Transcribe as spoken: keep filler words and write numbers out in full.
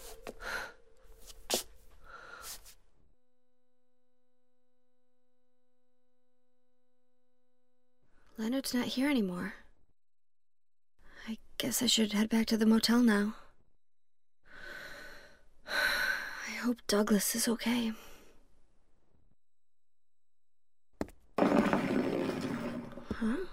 Leonard's not here anymore. I guess I should head back to the motel now. I hope Douglas is okay. Huh?